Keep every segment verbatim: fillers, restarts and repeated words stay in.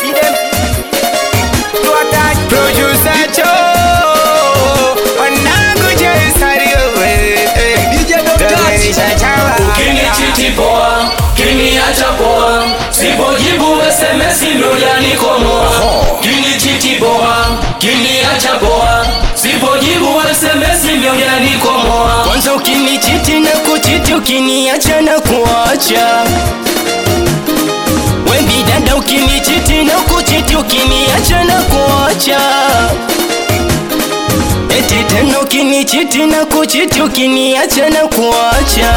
Producer Joe, wanangu Joe Sario, D J Don't Touch. Ukinichiti poa, kiniacha poa, sipojibu S M S ndo yanikomoa. Ukinichiti poa, kiniacha poa, sipojibu S M S ndo yanikomoa. Kwanza ukinichiti na kuchiti, ukiniacha na kuacha. Wewe dada ukinichiti na kuchiti, ukiniacha na kuacha. Eti tena ukinichiti na kuchiti, ukiniacha na kuacha.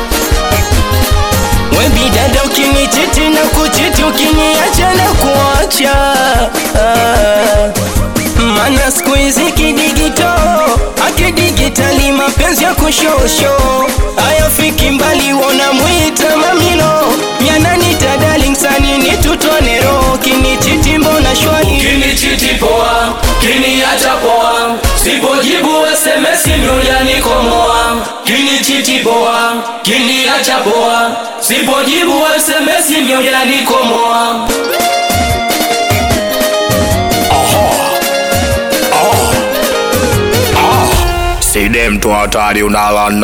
Wewe dada ukinichiti na kuchiti, ukiniacha na kuacha. Ah. Mana siku hizi kidigito, akidigitali mapenzi ya kushosho. Hayafiki mbali wona muita mamilo, yananita darling sani ni tutone roho. Kinichiti mbona shwali, Ukinichiti poa, kiniacha poa, sipojibu S M S ndo yanikomoa. Ukinichiti poa, kiniacha poa, sipojibu S M S ndo yanikomoa. Side mtu hatari unalana.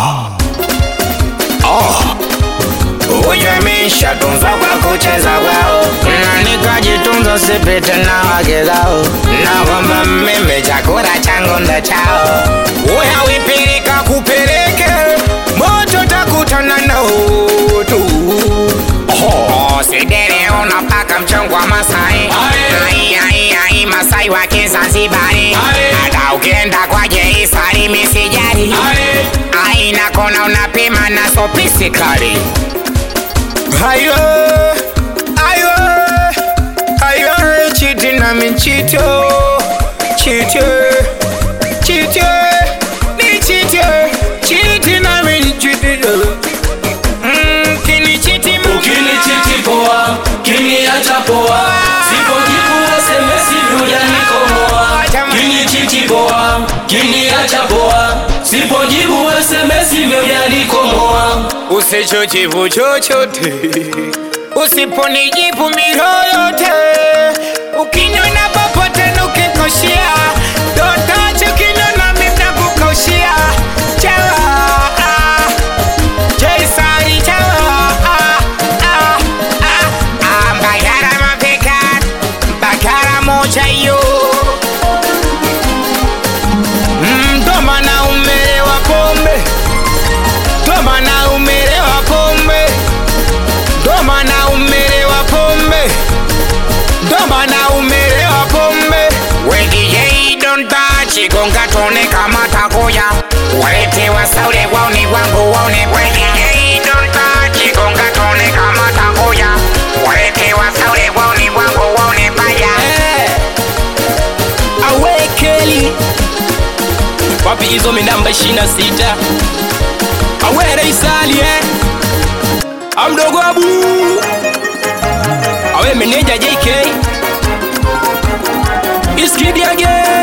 Ah, ujamisha tunza kwa kucheza kwao, na nikajitunza sipite na wake zao. Na kwamba mimi chakula changu ndo chao. Uya wipirika kupeleke, moto takutana na utu. Oh, sidere unapaka mchongo wa Masai. Ai, ai, ai, Masai wa Kizanzibari. Hata ukienda kwa Jei Salimi sijari. Aina kona unapima na sopisi kari. Ayo, ayo, ayo, chiti na minchito. Chiti, chiti, ni chiti, chiti na minchito. Mm, kini chiti mwa. Ukinichiti poa, kiniacha poa, sipojibu S M S ndo yanikomoa. Ukinichiti poa, kiniacha poa, sipojibu S M S ndo yanikomoa. Usichojibu chochote, usiponijibu miroyote. Ukinyona popote nukikoshia, don't touch. Ukinyona mimna kukoshia, chawa, ah, Jay Sari chawa, ah, ah, ah, ah, Mbagara mapeka, Mbagara moja yo. Mdoma na umelewa pombe, Doma na umelewa pombe, Doma na umelewa pombe, Doma na umelewa pombe. We D J Don't Touch, gonga tone kama takoya. Walete wasaule waone wangu waone kwenye. D J Don't Touch, gonga tone kama takoya. Walete wasaule waone wangu waone baya. awe Kelly. Wapi hizo minamba ishirini na sita? Awe Raisali eh. Amdogo Abu. Awe meneja J K. Iskidi again.